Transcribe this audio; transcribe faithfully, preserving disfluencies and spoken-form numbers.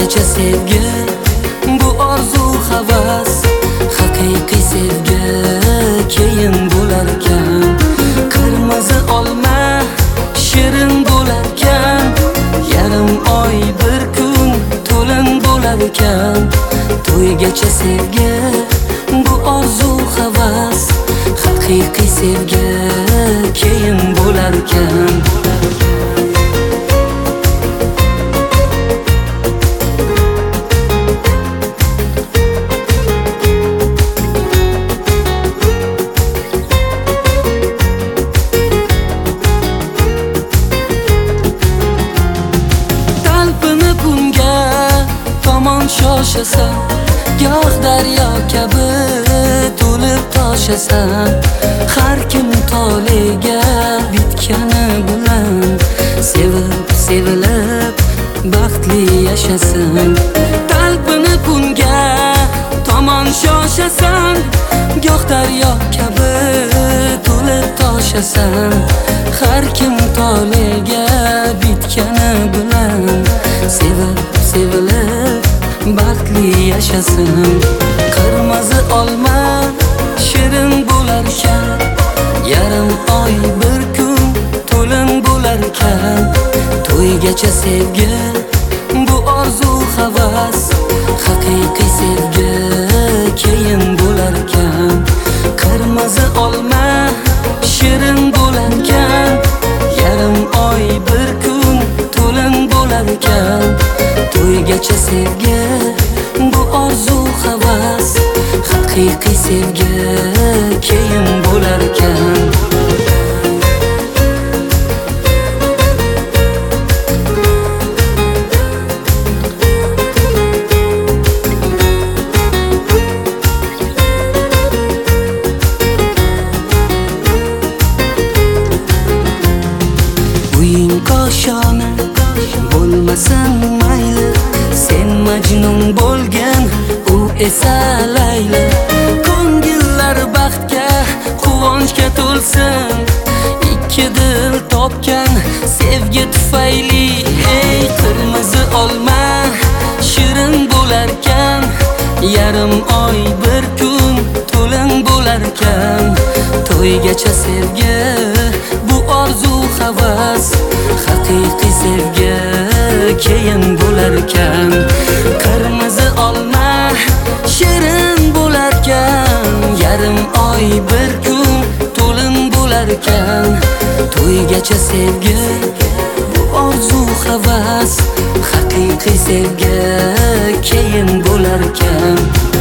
To'ygacha sevgi, bu orzu havas, haqiqiy sevgi keyin bo'larkan. Qirmizi olma shirin bo'larkan, yarim oy bir kun to'lin bo'larkan. To'ygacha sevgi, bu orzu havas, haqiqiy sevgi keyin bo'larkan. Shoshasan, goh daryo kabi to'lib toshasan. Har kim toliga bitgani bilan sevib sevilib baxtli yashasin. Talpini kunga tomon shoshasan, goh daryo kabi to'lib toshasan. Har kim toliga bitgani bilan sevib sevilib baxtli yashasin. Qirmizi olma shirin bo'larkan, yarim oy bir kun to'lin bo'larkan. To'ygacha sevgi, bu orzu havas, haqiqiy sevgi keyin bo'larkan. Qirmizi olma shirin bo'larkan, yarim oy bir kun to'lin bo'larkan. To'ygacha sevgi, bu orzu havas, haqiqiy sevgi keyin bo'larkan. Uying qoshona bo'lmasin mayli, sen majnun bo'lgan, u esa Layli. Ko'ngillar baxtga, quvonchga to'lsin, ikki dil topgan sevgi tufayli. Ey qirmizi olma shirin bo'larkan, yarim oy bir kun to'lin bo'larkan. To'ygacha sevgi, bu orzu havas, haqiqiy sevgi keyin bo'larkan. Qirmizi olma shirin bo'larkan, yarim oy bir kun to'lin bo'larkan. To'ygacha sevgi, bu orzu havas, haqiqiy sevgi keyin bo'larkan.